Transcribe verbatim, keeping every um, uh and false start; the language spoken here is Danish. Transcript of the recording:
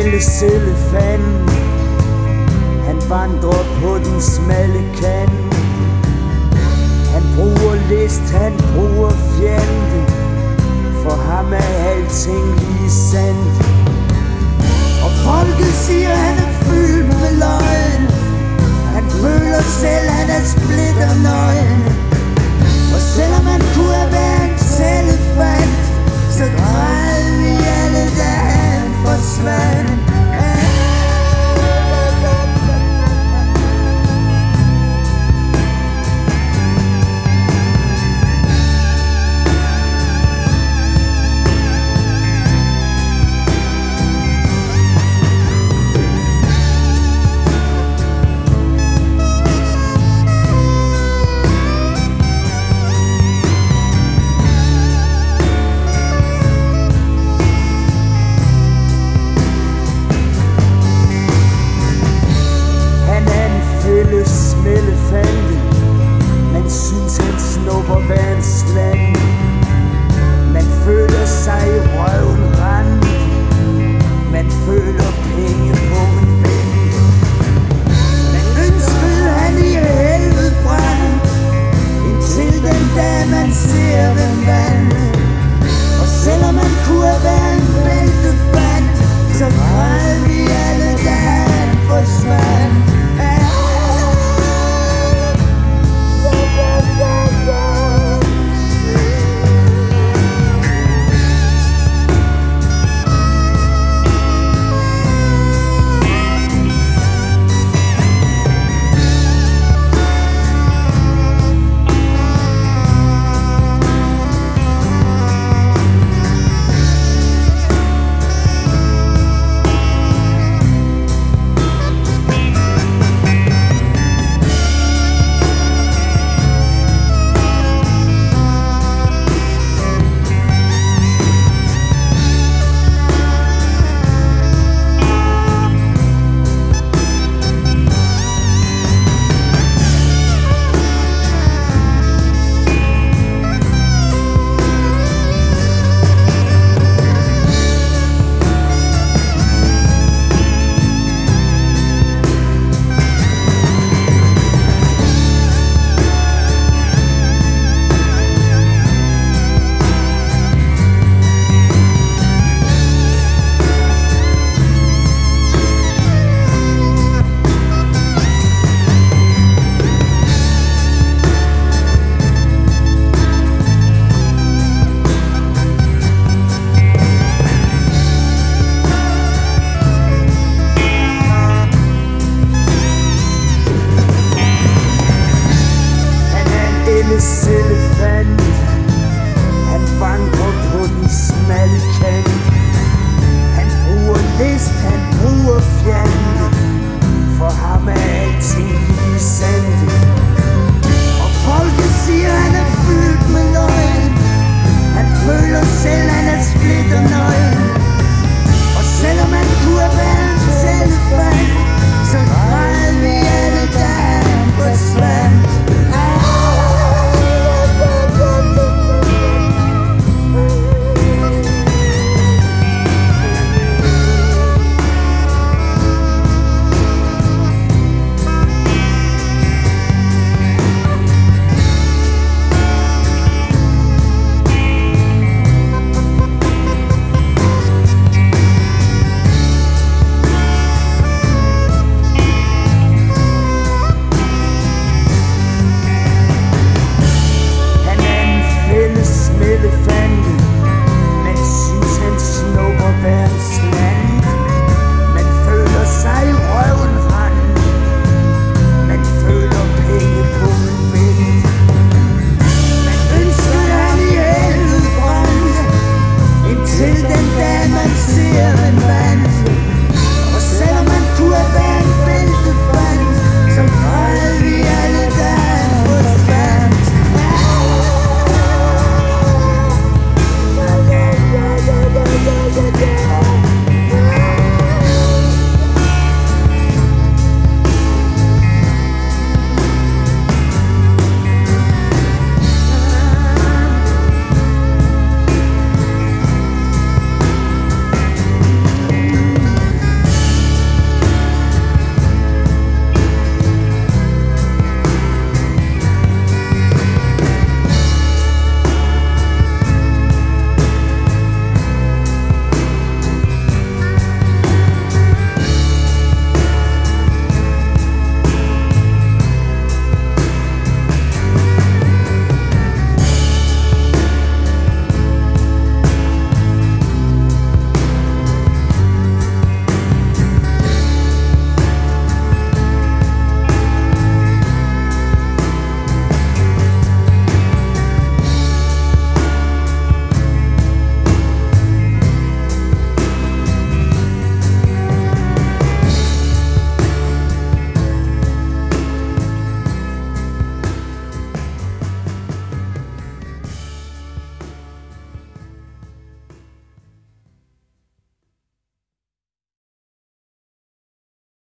fælles elefant. Han vandrer på den smalle kant. Han bruger list, han bruger fjende. For ham er alting lige sandt. Og folket siger, han er fyldt med løgn. Han føler selv, han er splitternøgen. Og selvom han kunne have været en elefant, så græd vi alle, da han forsvandt. Elefante. Man synes han snupper hver en slant. Man føler sig i røven rand. Man føler penge på en vent. Man ønskede han i helvede brand, indtil den dag man ser hvem vandt. Og selvom man kunne have været en væltefant, så græd vi alle, da han forsvandt. Elefant. Han vandrer på den smalle kant. Han bruger list, han bruger fjende. For ham er alting lige sandt. Og folket siger, han er fyldt med løgn. Han føler selv, han er splitternøgen. Og selvom han kunne have været en elefant, så græd vi alle, da han forsvandt. Man synes han snupper hver en slant. Man føler sig i røven rand. Man føler penge på en vent. Man ønsker han i helvede brand, indtil den dag man ser en vand.